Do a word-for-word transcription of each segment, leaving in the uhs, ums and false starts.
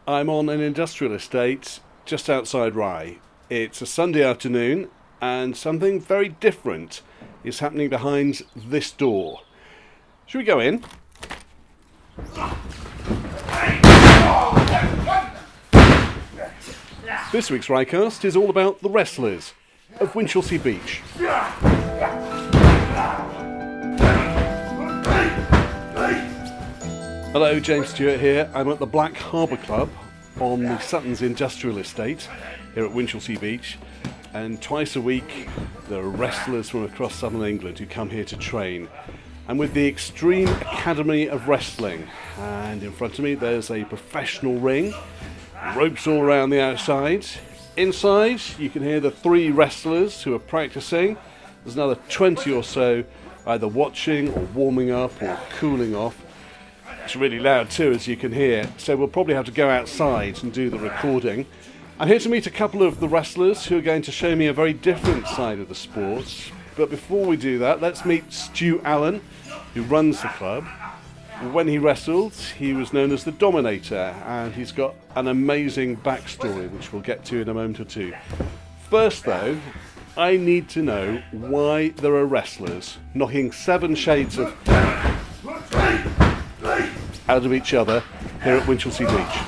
I'm on an industrial estate just outside Rye. It's a Sunday afternoon and something very different is happening behind this door. Should we go in? This week's Ryecast is all about the wrestlers of Winchelsea Beach. Hello, James Stewart here. I'm at the Black Harbour Club on the Suttons Industrial Estate here at Winchelsea Beach, and twice a week there are wrestlers from across southern England who come here to train. I'm with the Extreme Academy of Wrestling, and in front of me there's a professional ring, ropes all around the outside. Inside you can hear the three wrestlers who are practicing. There's another twenty or so either watching or warming up or cooling off. It's really loud too, as you can hear, so we'll probably have to go outside and do the recording. I'm here to meet a couple of the wrestlers who are going to show me a very different side of the sport. But before we do that, let's meet Stu Allen, who runs the club. When he wrestled, he was known as the Dominator, and he's got an amazing backstory, which we'll get to in a moment or two. First though, I need to know why there are wrestlers knocking seven shades of out of each other here at Winchelsea Beach.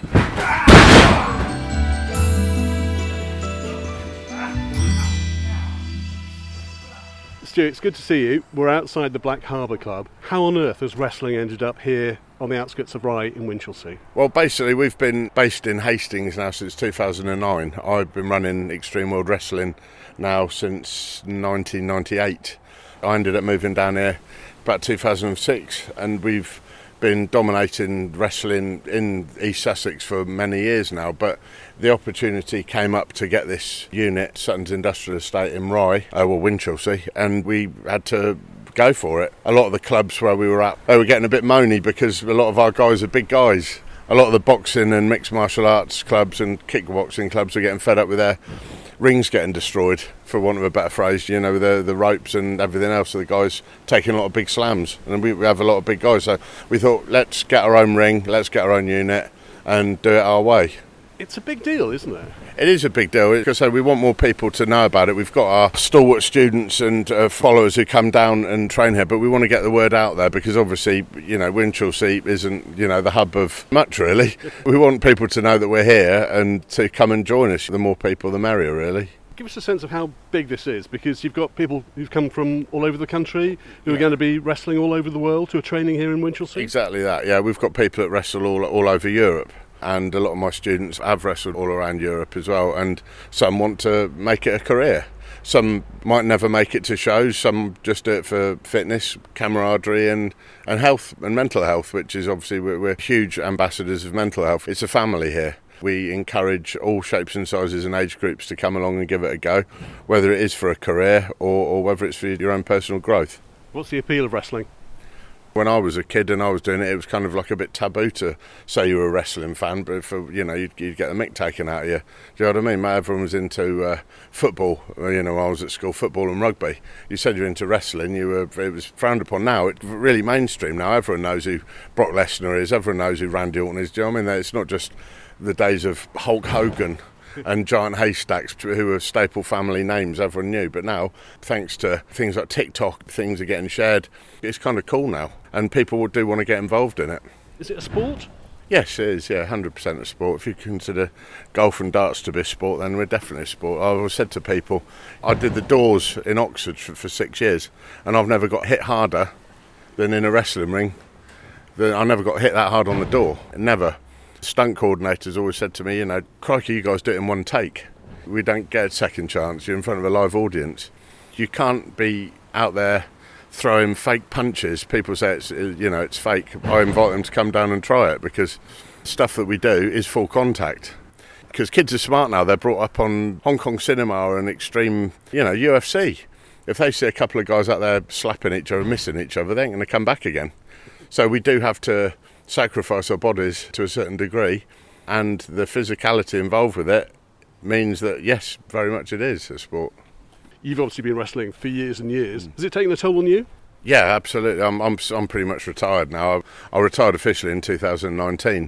Stu, it's good to see you. We're outside the Black Harbour Club. How on earth has wrestling ended up here on the outskirts of Rye in Winchelsea? Well, basically we've been based in Hastings now since two thousand nine. I've been running Extreme World Wrestling now since nineteen ninety-eight. I ended up moving down here about two thousand six, and we've been dominating wrestling in East Sussex for many years now, but the opportunity came up to get this unit, Suttons Industrial Estate in Rye, uh, well Winchelsea, and we had to go for it. A lot of the clubs where we were at, they were getting a bit moany because a lot of our guys are big guys. A lot of the boxing and mixed martial arts clubs and kickboxing clubs are getting fed up with their rings getting destroyed, for want of a better phrase, you know, the the ropes and everything else. So the guys taking a lot of big slams, and we, we have a lot of big guys. So we thought, let's get our own ring, let's get our own unit, and do it our way. It's a big deal, isn't it? It is a big deal, because so we want more people to know about it. We've got our stalwart students and uh, followers who come down and train here, but we want to get the word out there, because obviously, you know, Winchelsea isn't, you know, the hub of much, really. We want people to know that we're here and to come and join us. The more people, the merrier, really. Give us a sense of how big this is, because you've got people who've come from all over the country who yeah. are going to be wrestling all over the world, who are training here in Winchelsea. Exactly that, yeah. We've got people that wrestle all, all over Europe. And a lot of my students have wrestled all around Europe as well, and some want to make it a career. Some might never make it to shows, some just do it for fitness, camaraderie and, and health and mental health, which is obviously, we're, we're huge ambassadors of mental health. It's a family here. We encourage all shapes and sizes and age groups to come along and give it a go, whether it is for a career or, or whether it's for your own personal growth. What's the appeal of wrestling? When I was a kid and I was doing it, it was kind of like a bit taboo to say you were a wrestling fan, but for, you know, you'd, you'd get the mick taken out of you. Do you know what I mean? Everyone was into uh, football, you know, I was at school, football and rugby. You said you're into wrestling, you were, it was frowned upon. Now it's really mainstream now. Everyone knows who Brock Lesnar is, everyone knows who Randy Orton is. Do you know what I mean? It's not just the days of Hulk Hogan and Giant Haystacks, who are staple family names everyone knew, but now, thanks to things like TikTok, things are getting shared. It's kind of cool now, and people do want to get involved in it. Is it a sport? Yes, it is, yeah, one hundred percent a sport. If you consider golf and darts to be a sport, then we're definitely a sport. I've always said to people, I did the doors in Oxford for, for six years, and I've never got hit harder than in a wrestling ring. I never got hit that hard on the door, never. Stunt coordinators always said to me, you know, crikey, you guys do it in one take. We don't get a second chance. You're in front of a live audience. You can't be out there throwing fake punches. People say it's, you know, it's fake. I invite them to come down and try it, because stuff that we do is full contact. Because kids are smart now. They're brought up on Hong Kong cinema and extreme, you know, U F C. If they see a couple of guys out there slapping each other, missing each other, they ain't going to come back again. So we do have to sacrifice our bodies to a certain degree, and the physicality involved with it means that, yes, very much it is a sport. You've obviously been wrestling for years and years. Has it taken a toll on you? Yeah, absolutely. I'm I'm I'm pretty much retired now. I, I retired officially in two thousand nineteen,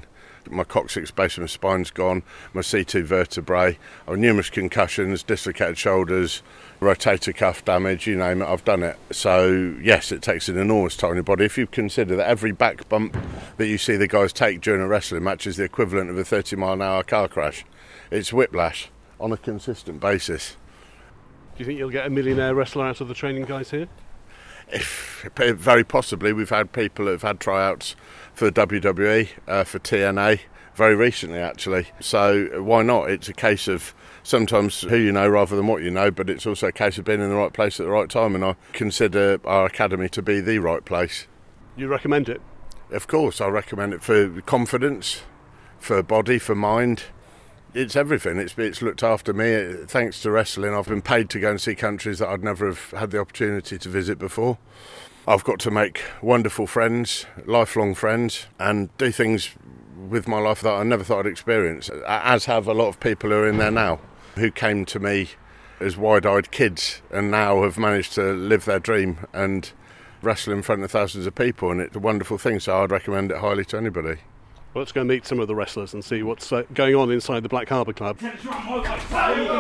My coccyx base of my spine's gone, my C two vertebrae, I've numerous concussions, dislocated shoulders, rotator cuff damage, you name it, I've done it. So yes, it takes an enormous toll on your body. If you consider that every back bump that you see the guys take during a wrestling match is the equivalent of a thirty mile an hour car crash, it's whiplash on a consistent basis. Do you think you'll get a millionaire wrestler out of the training guys here? If, very possibly. We've had people that have had tryouts for the W W E, uh, for T N A, very recently actually. So why not? It's a case of sometimes who you know rather than what you know, but it's also a case of being in the right place at the right time, and I consider our academy to be the right place. You recommend it? Of course, I recommend it for confidence, for body, for mind. It's everything. It's, it's looked after me. Thanks to wrestling, I've been paid to go and see countries that I'd never have had the opportunity to visit before. I've got to make wonderful friends, lifelong friends, and do things with my life that I never thought I'd experience, as have a lot of people who are in there now, who came to me as wide-eyed kids and now have managed to live their dream and wrestle in front of thousands of people, and it's a wonderful thing, so I'd recommend it highly to anybody. Well, let's go and meet some of the wrestlers and see what's uh, going on inside the Black Harbour Club. What are you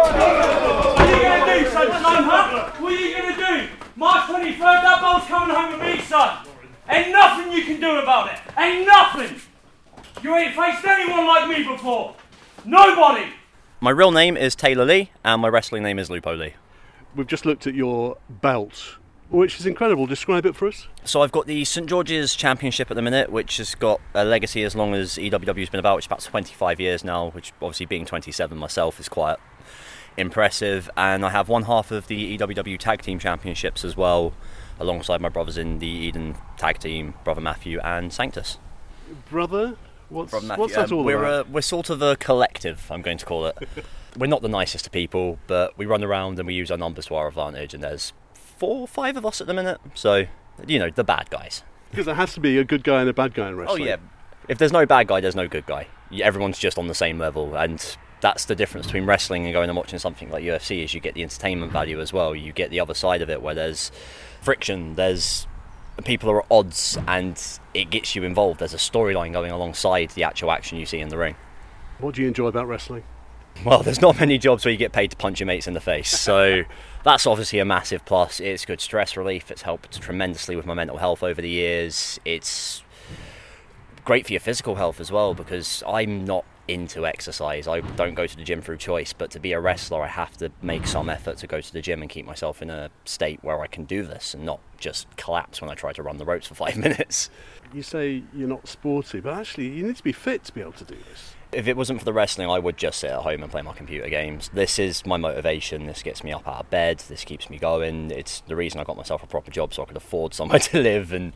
going to do, son, son, huh? What are you going to do? March twenty-third, that ball's coming home with me, son. Ain't nothing you can do about it. Ain't nothing. You ain't faced anyone like me before. Nobody. My real name is Taylor Lee, and my wrestling name is Lupo Lee. We've just looked at your belt, which is incredible. Describe it for us. So I've got the Saint George's Championship at the minute, which has got a legacy as long as E W W's been about, which is about twenty-five years now, which obviously being twenty-seven myself is quite impressive. And I have one half of the E W W Tag Team Championships as well, alongside my brothers in the Eden Tag Team, Brother Matthew and Sanctus. Brother? What's, Brother Matthew. what's that all um, we're about? A, we're sort of a collective, I'm going to call it. We're not the nicest of people, but we run around and we use our numbers to our advantage, and there's four or five of us at the minute, so, you know, the bad guys. Because there has to be a good guy and a bad guy in wrestling. Oh yeah, if there's no bad guy, there's no good guy. Everyone's just on the same level, and that's the difference between wrestling and going and watching something like U F C, is you get the entertainment value as well. You get the other side of it, where there's friction, there's people are at odds, and it gets you involved. There's a storyline going alongside the actual action you see in the ring. What do you enjoy about wrestling? Well, there's not many jobs where you get paid to punch your mates in the face, so that's obviously a massive plus. It's good stress relief. It's helped tremendously with my mental health over the years. It's great for your physical health as well, because I'm not into exercise. I don't go to the gym through choice, but to be a wrestler I have to make some effort to go to the gym and keep myself in a state where I can do this and not just collapse when I try to run the ropes for five minutes. You say you're not sporty, but actually you need to be fit to be able to do this. If it wasn't for the wrestling, I would just sit at home and play my computer games. This is my motivation. This gets me up out of bed. This keeps me going. It's the reason I got myself a proper job, so I could afford somewhere to live, and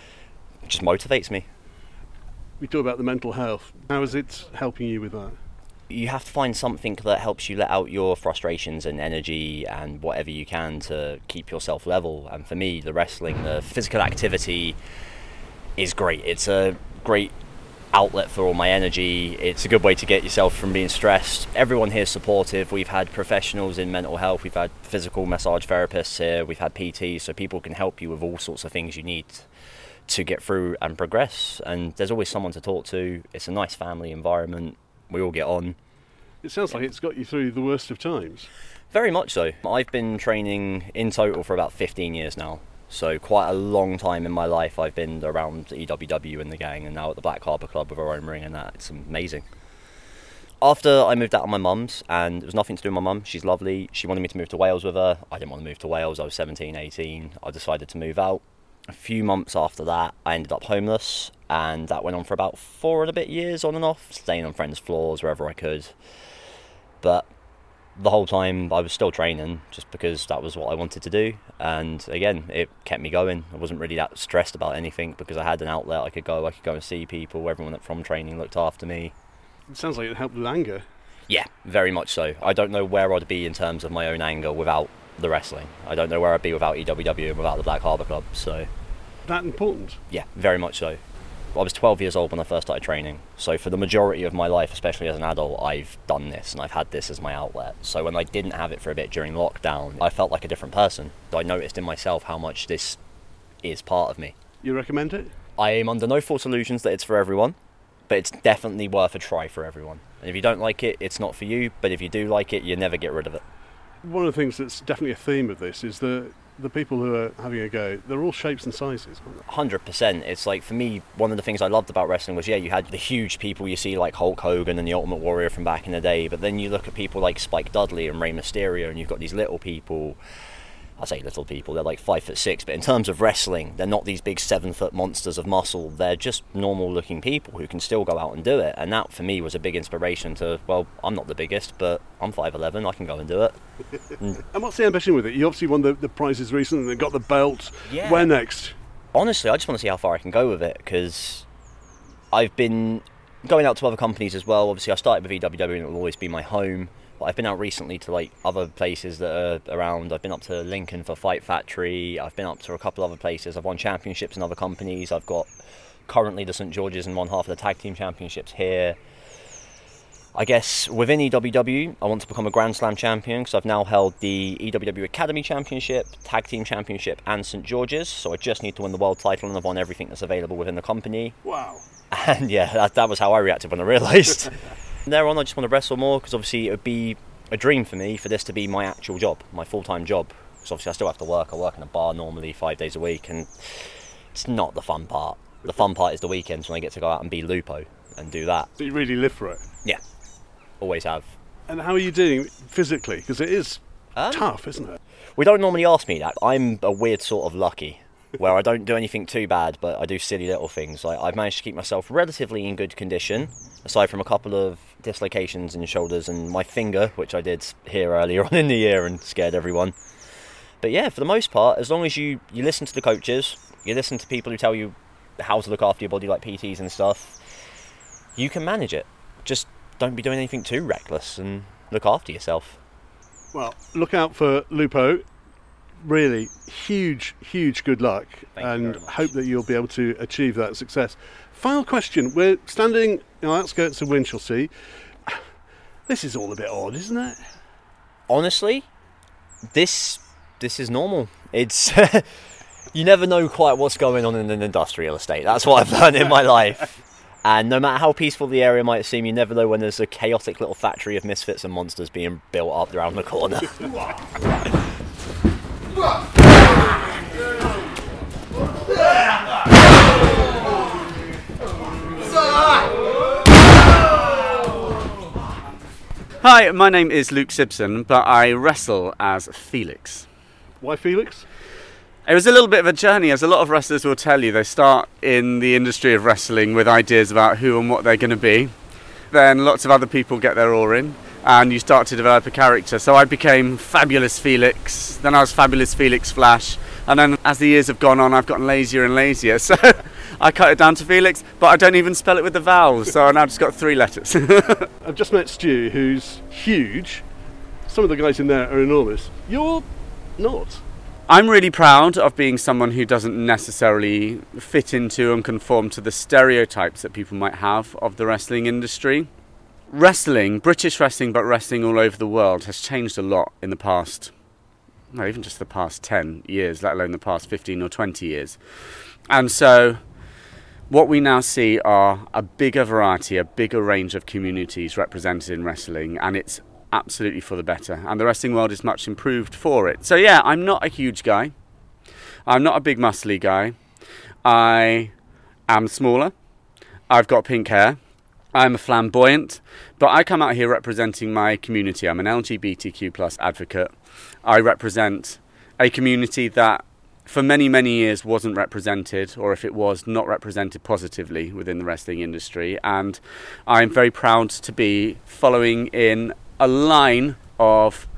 it just motivates me. We talk about the mental health. How is it helping you with that? You have to find something that helps you let out your frustrations and energy and whatever you can to keep yourself level. And for me, the wrestling, the physical activity is great. It's a great outlet for all my energy. It's a good way to get yourself from being stressed. Everyone here is supportive. We've had professionals in mental health. We've had physical massage therapists here. We've had P Ts, so people can help you with all sorts of things you need to get through and progress. And there's always someone to talk to. It's a nice family environment. We all get on. It sounds like it's got you through the worst of times. Very much so. I've been training in total for about fifteen years now. So quite a long time in my life I've been around E W W and the gang, and now at the Black Harbour Club with our own ring, and that it's amazing. After I moved out of my mum's, and it was nothing to do with my mum, she's lovely, she wanted me to move to Wales with her. I didn't want to move to Wales, I was seventeen, eighteen, I decided to move out. A few months after that I ended up homeless, and that went on for about four and a bit years on and off, staying on friends' floors wherever I could. But the whole time I was still training, just because that was what I wanted to do, and again it kept me going. I wasn't really that stressed about anything because I had an outlet. I could go I could go and see people. Everyone from training looked after me. It sounds like it helped with anger. Yeah, very much so. I don't know where I'd be in terms of my own anger without the wrestling. I don't know where I'd be without E W W and without the Black Harbour Club. So that important? Yeah, very much so. I was twelve years old when I first started training, so for the majority of my life, especially as an adult, I've done this and I've had this as my outlet. So when I didn't have it for a bit during lockdown, I felt like a different person. I noticed in myself how much this is part of me. You recommend it? I am under no false illusions that it's for everyone, but it's definitely worth a try for everyone. And if you don't like it, it's not for you, but if you do like it, you never get rid of it. One of the things that's definitely a theme of this is the the people who are having a go, they're all shapes and sizes, aren't they? one hundred percent. It's like, for me, one of the things I loved about wrestling was, yeah, you had the huge people you see like Hulk Hogan and the Ultimate Warrior from back in the day, but then you look at people like Spike Dudley and Rey Mysterio, and you've got these little people. I say little people, they're like five foot six, but in terms of wrestling, they're not these big seven foot monsters of muscle. They're just normal looking people who can still go out and do it. And that for me was a big inspiration to, well, I'm not the biggest, but I'm five eleven, I can go and do it. And, and what's the ambition with it? You obviously won the, the prizes recently and got the belt. Yeah. Where next? Honestly, I just want to see how far I can go with it, because I've been going out to other companies as well. Obviously, I started with E W W and it will always be my home. But I've been out recently to like other places that are around. I've been up to Lincoln for Fight Factory. I've been up to a couple other places. I've won championships in other companies. I've got currently the Saint George's in one half of the tag team championships here. I guess within E W W, I want to become a Grand Slam champion, because I've now held the E W W Academy Championship, Tag Team Championship and Saint George's. So I just need to win the world title, and I've won everything that's available within the company. Wow. And yeah, that, that was how I reacted when I realised. From there on, I just want to wrestle more, because obviously it would be a dream for me for this to be my actual job, my full-time job. Because obviously I still have to work. I work in a bar normally five days a week, and it's not the fun part. The fun part is the weekends when I get to go out and be Lupo and do that. So you really live for it? Yeah, always have. And how are you doing physically? Because it is Um, tough, isn't it? We don't normally ask me that. I'm a weird sort of lucky, where I don't do anything too bad, but I do silly little things. Like, I've managed to keep myself relatively in good condition, aside from a couple of dislocations in shoulders and my finger, which I did here earlier on in the year and scared everyone. But yeah, for the most part, as long as you, you listen to the coaches, you listen to people who tell you how to look after your body, like P Ts and stuff, you can manage it. Just don't be doing anything too reckless and look after yourself. Well, look out for Lupo. Really huge, huge good luck. Thank you and very much. hope that you'll be able to achieve that success. Final question. We're standing in the outskirts of Winchelsea. This is all a bit odd, isn't it? Honestly, this this is normal. It's you never know quite what's going on in an industrial estate. That's what I've learned in my life. And no matter how peaceful the area might seem, you never know when there's a chaotic little factory of misfits and monsters being built up around the corner. Hi, my name is Luke Simpson, but I wrestle as Felix. Why Felix? It was a little bit of a journey, as a lot of wrestlers will tell you. They start in the industry of wrestling with ideas about who and what they're going to be. Then lots of other people get their oar in, and you start to develop a character. So I became Fabulous Felix, then I was Fabulous Felix Flash, and then as the years have gone on, I've gotten lazier and lazier. So I cut it down to Felix, but I don't even spell it with the vowels, so I've now just got three letters. I've just met Stu, who's huge. Some of the guys in there are enormous. You're not. I'm really proud of being someone who doesn't necessarily fit into and conform to the stereotypes that people might have of the wrestling industry. Wrestling, British wrestling, but wrestling all over the world, has changed a lot in the past, not even just the past ten years, let alone the past fifteen or twenty years. And so what we now see are a bigger variety, a bigger range of communities represented in wrestling, and it's absolutely for the better, and the wrestling world is much improved for it. So yeah, I'm not a huge guy, I'm not a big muscly guy, I am smaller, I've got pink hair, I'm a flamboyant, but I come out here representing my community. I'm an L G B T Q plus advocate. I represent a community that for many, many years wasn't represented, or if it was, not represented positively within the wrestling industry, and I'm very proud to be following in a line of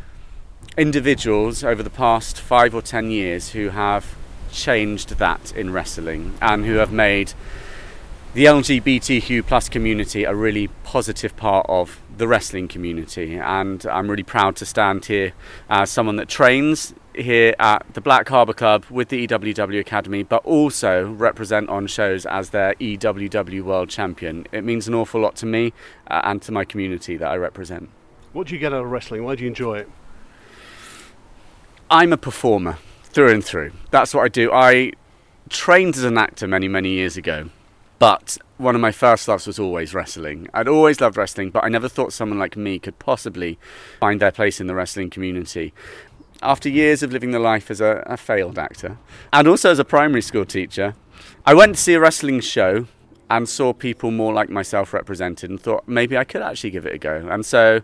individuals over the past five or ten years who have changed that in wrestling and who have made the L G B T Q plus community a really positive part of the wrestling community. And I'm really proud to stand here as someone that trains here at the Black Harbour Club with the E W W Academy, but also represent on shows as their E W W World Champion. It means an awful lot to me uh, and to my community that I represent. What do you get out of wrestling? Why do you enjoy it? I'm a performer through and through. That's what I do. I trained as an actor many, many years ago. But one of my first loves was always wrestling. I'd always loved wrestling, but I never thought someone like me could possibly find their place in the wrestling community. After years of living the life as a, a failed actor, and also as a primary school teacher, I went to see a wrestling show and saw people more like myself represented and thought maybe I could actually give it a go. And so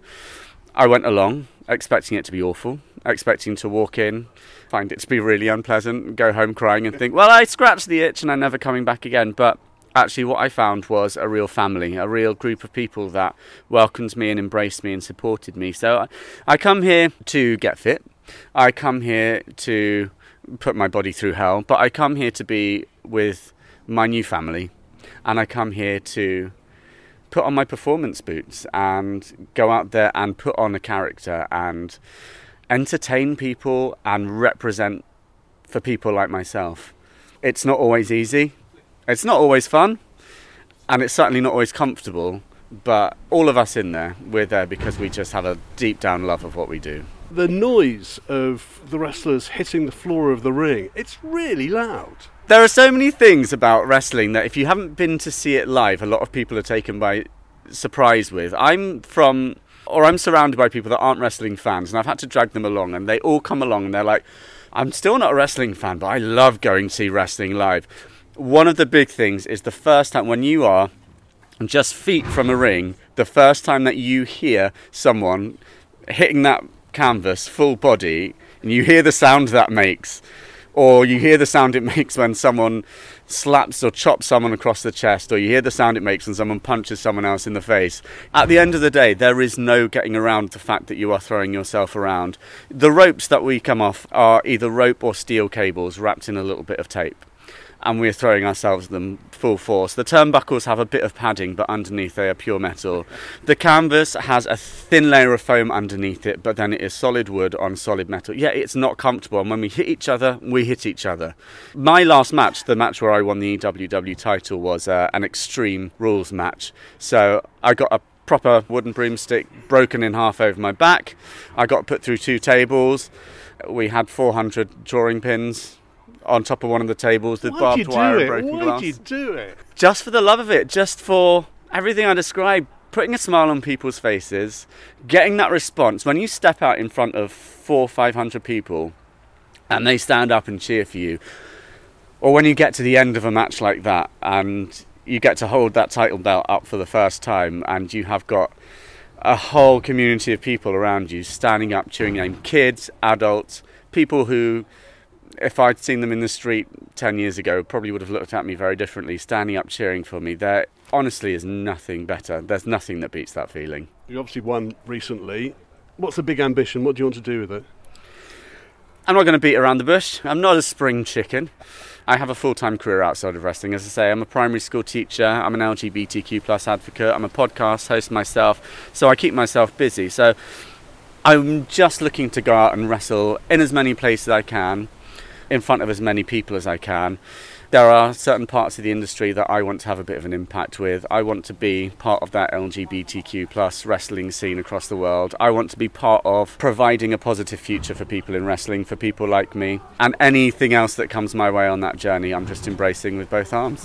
I went along, expecting it to be awful, expecting to walk in, find it to be really unpleasant, go home crying and think, well, I scratched the itch and I'm never coming back again. But actually what I found was a real family, a real group of people that welcomed me and embraced me and supported me. So I come here to get fit. I come here to put my body through hell, but I come here to be with my new family, and I come here to put on my performance boots and go out there and put on a character and entertain people and represent for people like myself. It's not always easy, it's not always fun, and it's certainly not always comfortable, but all of us in there, we're there because we just have a deep down love of what we do. The noise of the wrestlers hitting the floor of the ring, it's really loud. There are so many things about wrestling that if you haven't been to see it live, a lot of people are taken by surprise with. I'm from, or I'm surrounded by people that aren't wrestling fans, and I've had to drag them along, and they all come along and they're like, I'm still not a wrestling fan, but I love going to see wrestling live. One of the big things is the first time when you are just feet from a ring, the first time that you hear someone hitting that canvas full body and you hear the sound that makes, or you hear the sound it makes when someone slaps or chops someone across the chest, or you hear the sound it makes when someone punches someone else in the face. At the end of the day, there is no getting around the fact that you are throwing yourself around. The ropes that we come off are either rope or steel cables wrapped in a little bit of tape, and we're throwing ourselves at them full force. The turnbuckles have a bit of padding, but underneath they are pure metal. The canvas has a thin layer of foam underneath it, but then it is solid wood on solid metal. Yeah, it's not comfortable, and when we hit each other, we hit each other. My last match, the match where I won the E W W title, was uh, an Extreme Rules match. So I got a proper wooden broomstick broken in half over my back. I got put through two tables. We had four hundred drawing pins on top of one of the tables with barbed wire and broken glass. Why did you do it? Just for the love of it, just for everything I described, putting a smile on people's faces, getting that response. When you step out in front of four, five hundred people and they stand up and cheer for you, or when you get to the end of a match like that and you get to hold that title belt up for the first time and you have got a whole community of people around you standing up, cheering your name, kids, adults, people who, if I'd seen them in the street ten years ago, probably would have looked at me very differently, standing up cheering for me. There honestly is nothing better. There's nothing that beats that feeling. You obviously won recently. What's the big ambition? What do you want to do with it? I'm not going to beat around the bush. I'm not a spring chicken. I have a full-time career outside of wrestling. As I say, I'm a primary school teacher. I'm an L G B T Q plus advocate. I'm a podcast host myself. So I keep myself busy. So I'm just looking to go out and wrestle in as many places as I can, in front of as many people as I can. There are certain parts of the industry that I want to have a bit of an impact with. I want to be part of that L G B T Q plus wrestling scene across the world. I want to be part of providing a positive future for people in wrestling, for people like me. And anything else that comes my way on that journey, I'm just embracing with both arms.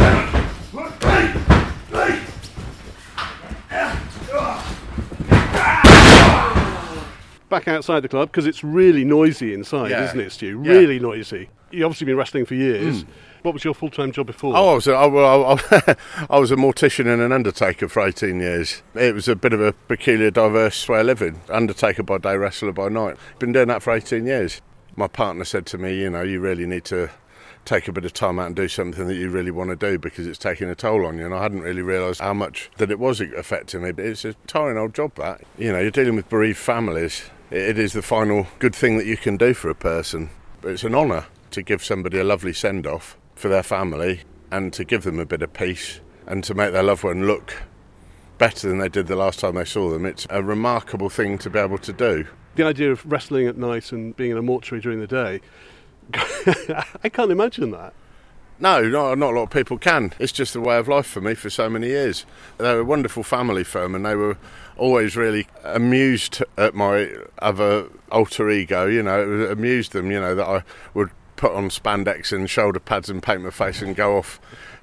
Back outside the club, because it's really noisy inside, Yeah. isn't it, Stu? Yeah. Really noisy. You've obviously been wrestling for years. Mm. What was your full-time job before? Oh, I was a, I, well, I, I was a mortician and an undertaker for eighteen years. It was a bit of a peculiar, diverse way of living. Undertaker by day, wrestler by night. Been doing that for eighteen years. My partner said to me, you know, you really need to take a bit of time out and do something that you really want to do because it's taking a toll on you. And I hadn't really realised how much that it was affecting me. But it's a tiring old job, that. You know, you're dealing with bereaved families. It is the final good thing that you can do for a person. But it's an honour to give somebody a lovely send-off for their family and to give them a bit of peace and to make their loved one look better than they did the last time they saw them. It's a remarkable thing to be able to do. The idea of wrestling at night and being in a mortuary during the day, I can't imagine that. No, not, not a lot of people can. It's just the way of life for me for so many years. They're a wonderful family firm and they were always really amused at my other alter ego, you know, it amused them, you know, that I would put on spandex and shoulder pads and paint my face and go off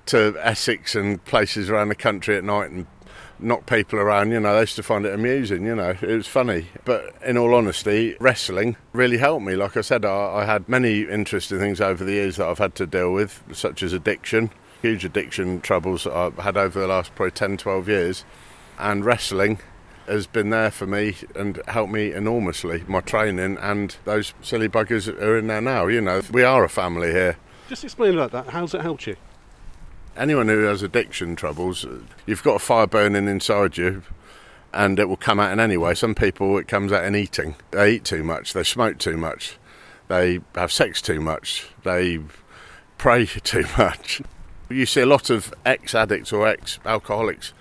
to Essex and places around the country at night and knock people around, you know, they used to find it amusing, you know, it was funny. But in all honesty, wrestling really helped me. Like I said, I, I had many interesting things over the years that I've had to deal with, such as addiction, huge addiction troubles that I've had over the last probably ten, twelve years. And wrestling has been there for me and helped me enormously, my training and those silly buggers that are in there now, you know. We are a family here. Just explain about that. How's it helped you? Anyone who has addiction troubles, you've got a fire burning inside you and it will come out in any way. Some people, it comes out in eating. They eat too much, they smoke too much, they have sex too much, they pray too much. You see a lot of ex-addicts or ex-alcoholics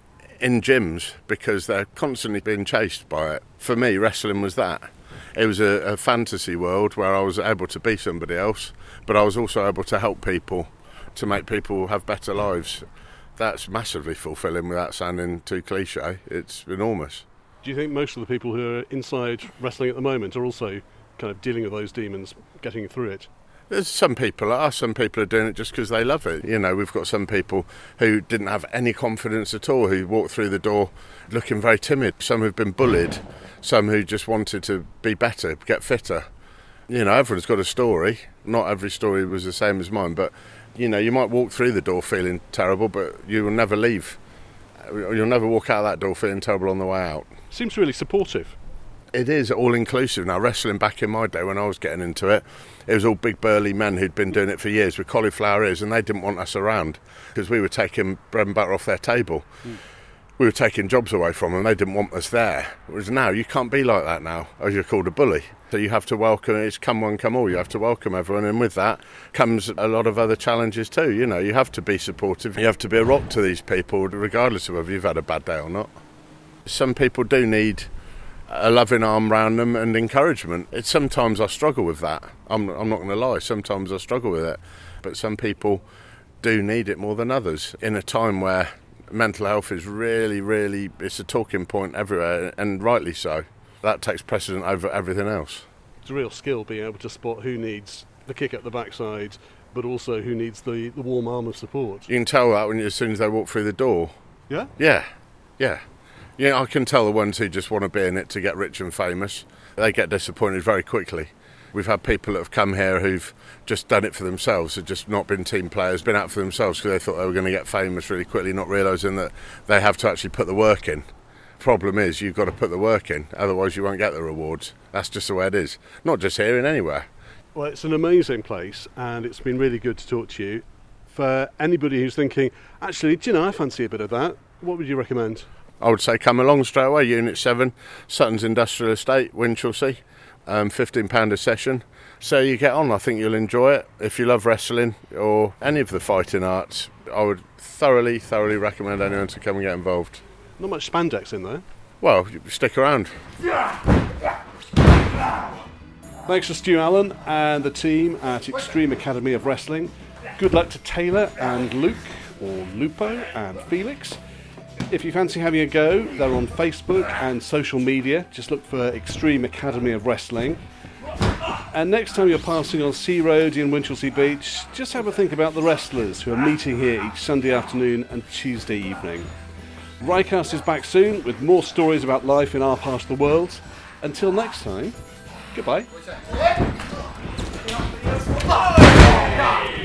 in gyms because they're constantly being chased by it. For me, wrestling was that. It was a, a fantasy world where I was able to be somebody else, but I was also able to help people, to make people have better lives. That's massively fulfilling without sounding too cliche. It's enormous. Do you think most of the people who are inside wrestling at the moment are also kind of dealing with those demons, getting through it? There's some people are, some people are doing it just because they love it. You know, we've got some people who didn't have any confidence at all, who walked through the door looking very timid. Some who've been bullied, some who just wanted to be better, get fitter. You know, everyone's got a story. Not every story was the same as mine, but you know, you might walk through the door feeling terrible, but you will never leave. You'll never walk out of that door feeling terrible on the way out. Seems really supportive. It is all-inclusive now. Wrestling back in my day when I was getting into it, it was all big burly men who'd been doing it for years with cauliflower ears, and they didn't want us around because we were taking bread and butter off their table. Mm. We were taking jobs away from them, they didn't want us there. Whereas now, you can't be like that now, as you're called a bully. So you have to welcome, it's come one, come all, you have to welcome everyone, and with that comes a lot of other challenges too. You know, you have to be supportive, you have to be a rock to these people, regardless of whether you've had a bad day or not. Some people do need a loving arm round them and encouragement. It's sometimes I struggle with that, I'm, I'm not going to lie, sometimes I struggle with it. But some people do need it more than others in a time where mental health is really, really, it's a talking point everywhere, and rightly so. That takes precedent over everything else. It's a real skill being able to spot who needs the kick at the backside, but also who needs the, the warm arm of support. You can tell that when you, as soon as they walk through the door. Yeah? Yeah, yeah. Yeah, I can tell the ones who just want to be in it to get rich and famous. They get disappointed very quickly. We've had people that have come here who've just done it for themselves, have just not been team players, been out for themselves because they thought they were going to get famous really quickly, not realising that they have to actually put the work in. Problem is, you've got to put the work in, otherwise you won't get the rewards. That's just the way it is. Not just here, in anywhere. Well, it's an amazing place, and it's been really good to talk to you. For anybody who's thinking, actually, do you know, I fancy a bit of that, what would you recommend? I would say come along straight away, Unit seven, Sutton's Industrial Estate, Winchelsea. Um, fifteen pounds a session. So you get on, I think you'll enjoy it. If you love wrestling or any of the fighting arts, I would thoroughly, thoroughly recommend anyone to come and get involved. Not much spandex in there. Well, stick around. Thanks to Stu Allen and the team at Extreme Academy of Wrestling. Good luck to Taylor and Luke, or Lupo and Felix. If you fancy having a go, they're on Facebook and social media. Just look for Extreme Academy of Wrestling. And next time you're passing on Sea Road in Winchelsea Beach, just have a think about the wrestlers who are meeting here each Sunday afternoon and Tuesday evening. Rycast is back soon with more stories about life in our part of the world. Until next time, goodbye.